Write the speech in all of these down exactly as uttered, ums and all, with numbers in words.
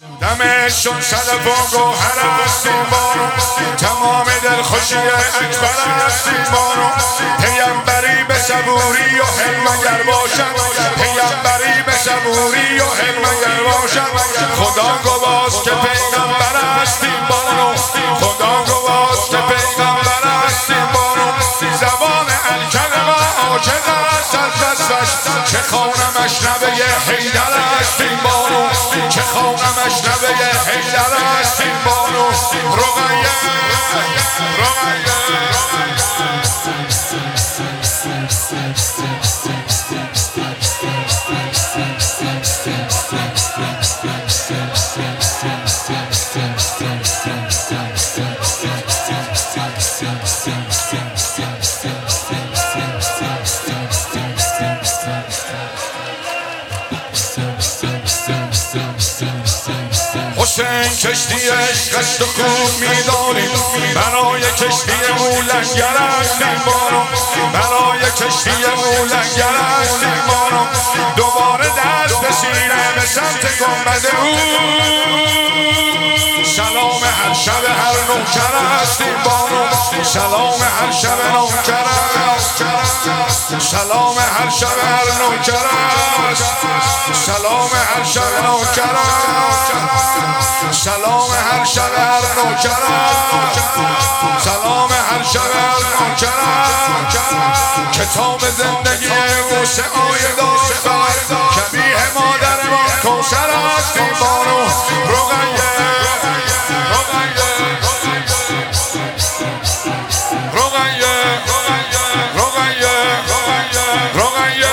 دمشون صدف و گوهر است این بارو، تمام دلخوشی اکبر است این بارو. پیمبری به صبوری و حلم اگر باشد، پیمبری به صبوری و حلم اگر باشد، خدا گواست که پیغمبر است این بارو، خدا گواست که پیغمبر است این بارو. زبان الکلمه عاشق است از وصفش، چه خوانم اشنبه حیدر است این بارو، چه خوانم اشنبه حیدر است این بارو. رقیه رقیه حسین کشتی عشقست و خوب میدانیم، برای کشتی مولنگر است این بارو، برای کشتی مولنگر است این بارو. دوباره دست به سینه به سمت گنبد او، سلام هر شب هر نوکر است این بارو، سلام هر شب نوکر است، سلام هر شب هر نوکر است، سلام هر شب نوکر است، سلام هر شب هر نوکر است، سلام هر شب هر نوکر است. کتاب زندگی موسی آیه داشت، کبیه مادر ما کوثر است این بارو. رقیه رقیه رقیه رقیه رقیه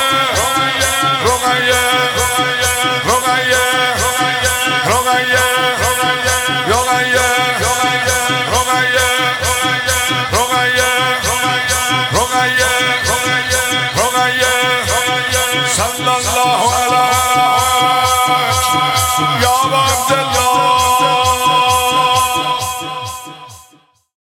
صلی الله علیه یا عبدالله.